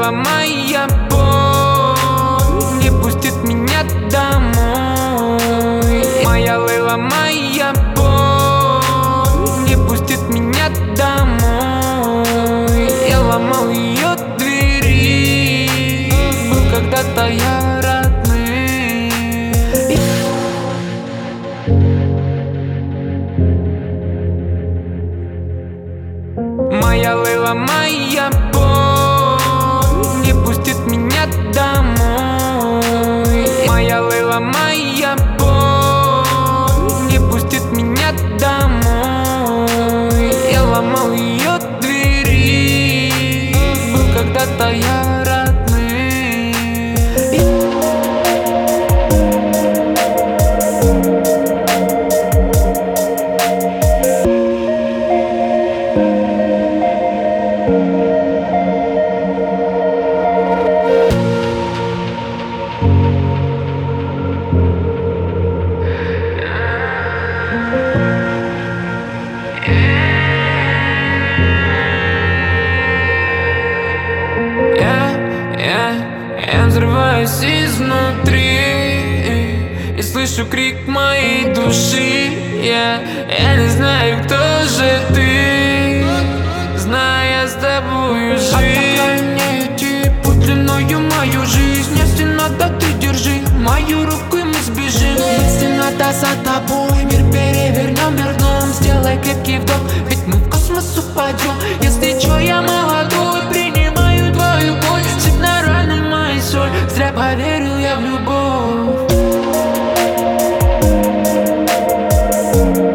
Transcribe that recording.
лыла моя боль не пустит меня домой. Моя лыла моя боль не пустит меня домой. Я ломал ее двери, был когда-то я родным. Моя лыла моя боль не пустит меня домой. Моя лыла моя боль не пустит меня домой. Я ломал ее двери, был когда-то я родным. Я взрываюсь изнутри и слышу крик моей души. Я не знаю, кто же ты, зная с тобою жизнь. Отогоняю путь длиною мою жизнь. Если надо, ты держи мою руку, и мы сбежим. Если надо, за тобой мир перевернем, вернем. Сделай крепкий вдох, ведь мы в космос упадем. Если чё, я молодой, принимаю твою боль. Сыпь на раны мои соль, зря поверил я в любовь.